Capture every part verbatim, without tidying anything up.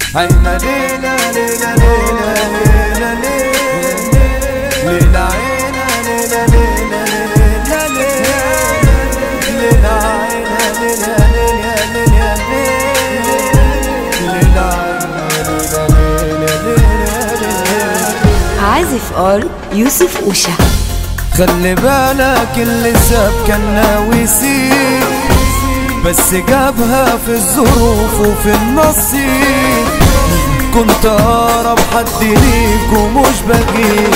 عينا ليلة ليلة ليلة ليلة ليلة عينا ليلة ليلة ليلة ليلة عينا ليلة ليلة ليلة. عازف آر يوسف أوشا. خلي بالك اللي ساب كان ناوي يسيب، بس جابها في الظروف وفي النصيب. كنت اقرب حد ليك ومش بجيب،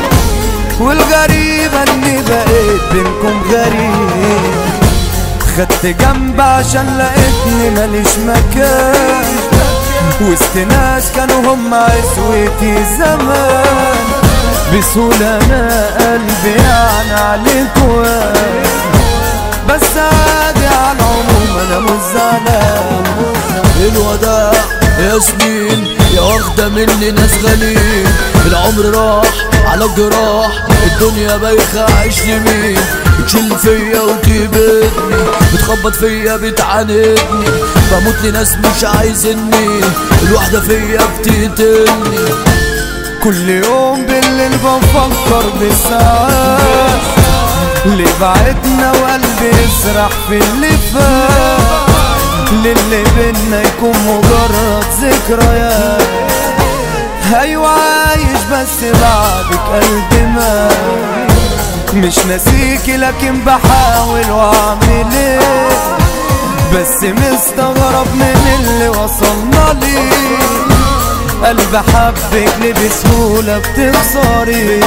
والغريبة اني بقيت بينكم غريب. خدت جنب عشان لقيتني ماليش مكان، وسط ناس كانوا هم عزوتي زمان. بسهولة انا قلبي يعني عليك وان، بس عادي على العموم انا مش زعلان. الوداع يا سنين يا واخدة مني ناس غاليين، العمر راح على الجراح، الدنيا بايخة عيش لمين. بتشيل فيا وتبدني، بتخبط فيا بتعاندني، بموت لناس مش عايزني، الوحدة فيا بتقتلني. كل يوم بالليل بفكر بالساعات، اللي بعدنا وقلبي يسرح في اللي فات. للي بينا يكون مجرد ذكريات، ايوه عايش بس بعدك قلبي مات. مش ناسيكي لكن بحاول واعمل ايه، بس مستغرب من اللي وصلنا ليه. قلب حبك ليه بسهولة بتخسري،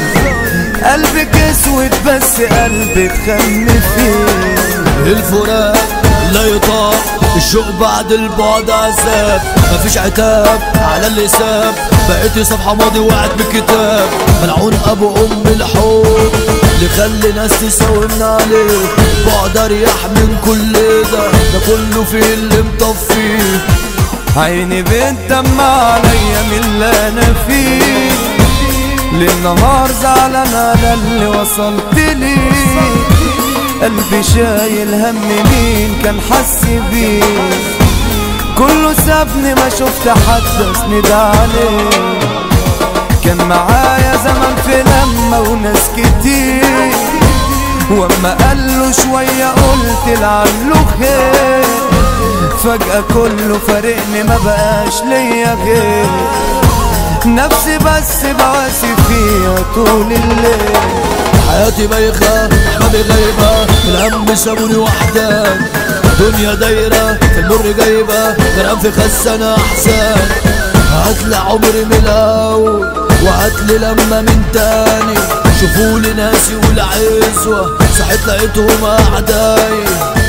قلبك اسود بس قلبي اتخن فيه. الفراق لا يطاق، الشوق بعد البعد عذاب، مفيش عتاب على اللي ساب، بقيتي صفحة ماضي وقعت بالكتاب. ملعون ابو ام الحب اللي خلي ناس تساومنا عليه، بعد اريح من كل ده، ده كله في اللي مطفيه. عيني بتدمع عليا من اللي انا فيه، للنهار زعلان على اللي وصلت ليه. قلبي شايل هم مين كان حس بيه، كله سابني ما شفت حد اسند عليه. كان معايا زمان في لمة وناس كتير، واما قاله شوية قلت لعله خير. فجأة كله فارقني ما بقاش ليا غير، نفسي بس بواسي فيها طول الليل. حياتي بايخة احبابي غايبة، الهم سابوني وحدان، دنيا دايرة في المر جايبة، غرقان في خزانة احزان. هاتلي عمري من الاول وهاتلي لما من تاني، شوفولي ناسي والعزوة صحيت لقيتهم اعداي.